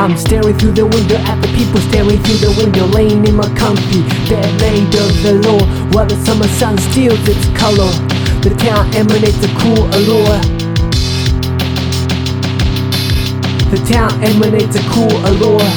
I'm staring through the window at the people staring through the window, laying in my comfy bed made of velour, while the summer sun steals its color. The town emanates a cool allure. The town emanates a cool allure.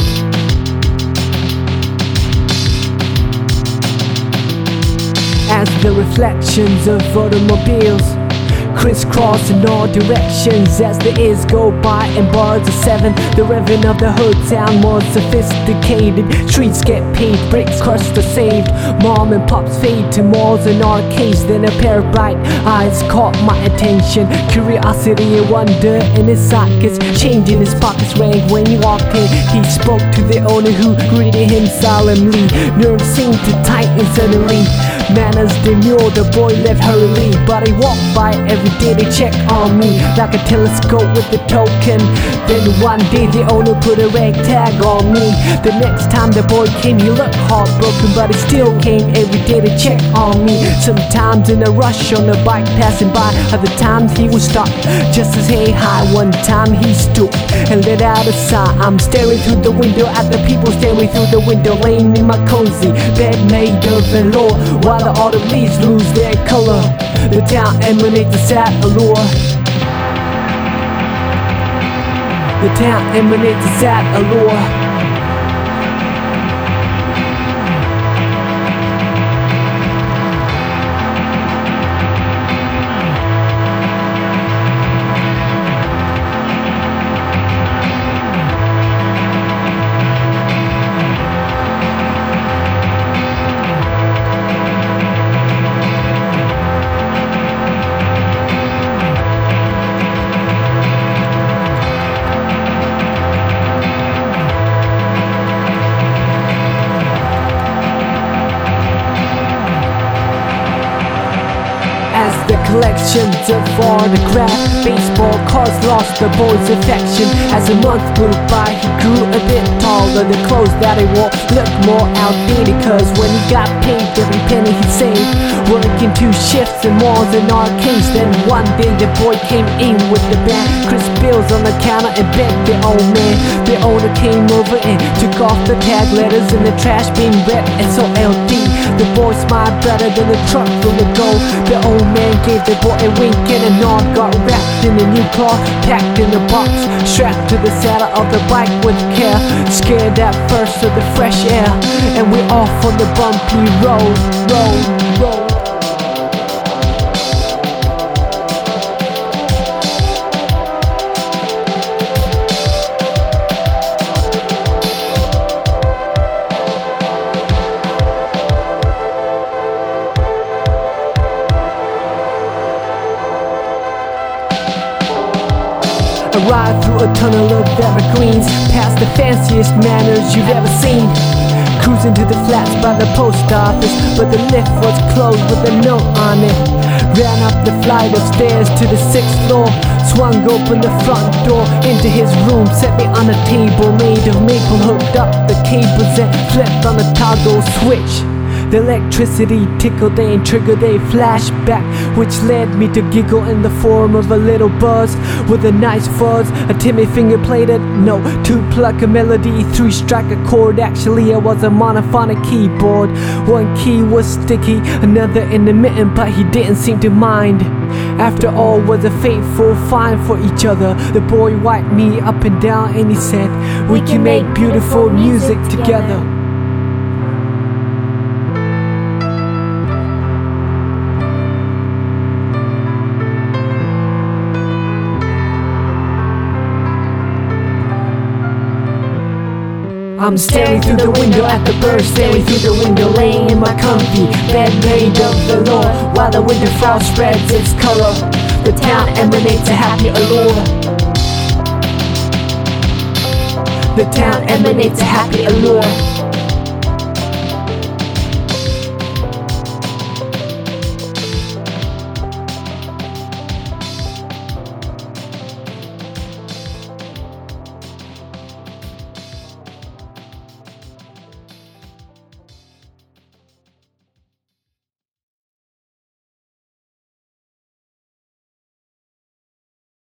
As the reflections of automobiles crisscross in all directions, as the years go by and bars are seven, the revving of the hood sound more sophisticated. Streets get paved, bricks crushed or saved. Mom and pops fade to malls and arcades. Then a pair of bright eyes caught my attention. Curiosity and wonder in his sockets, changing his pockets rang when he walked in. He spoke to the owner who greeted him solemnly. Nerves seemed to tighten suddenly. Manners demure, the boy left hurriedly, but he walked by every day to check on me like a telescope with a token. Then one day the owner put a rag tag on me. The next time the boy came he looked heartbroken, but he still came every day to check on me. Sometimes in a rush on a bike passing by, other times he would stop just to say hi. One time he stooped and let out a sigh. I'm staring through the window at the people staring through the window, laying in my cozy bed made of velour, while the autumn leaves lose their color. The town emanates a sad allure. The town emanates a sad allure. As the collections of autographs, baseball cards lost the boy's affection. As a month moved by, he grew a bit taller. The clothes that he wore looked more outdated, cause when he got paid, every penny he saved, working 2 shifts in malls and arcades. Then one day the boy came in with the band, crisp bills on the counter and begged the old man. The owner came over and took off the tag letters in the trash bin, read SOLD. The boy smiled better than the truck full of gold. The old man gave the boy a wink and a nod, got wrapped in a new cloth, packed in a box, strapped to the saddle of the bike with care. Scared at first of the fresh air, and we're off on the bumpy road. I ride through a tunnel of evergreens, past the fanciest manors you've ever seen. Cruising to the flats by the post office, but the lift was closed with a note on it. Ran up the flight of stairs to the 6th floor, swung open the front door into his room, set me on a table made of maple, hooked up the cables and flipped on the toggle switch. The electricity tickled and triggered a flashback, which led me to giggle in the form of a little buzz with a nice fuzz. A Timmy finger played a note to pluck a melody, 3-strike a chord. Actually it was a monophonic keyboard. One key was sticky, another intermittent, but he didn't seem to mind. After all was a fateful find for each other. The boy wiped me up and down and he said, "We can make beautiful music together." I'm staring through the window at the birds, staring through the window, laying in my comfy bed made of velour, while the winter frost spreads its color. The town emanates a happy allure. The town emanates a happy allure.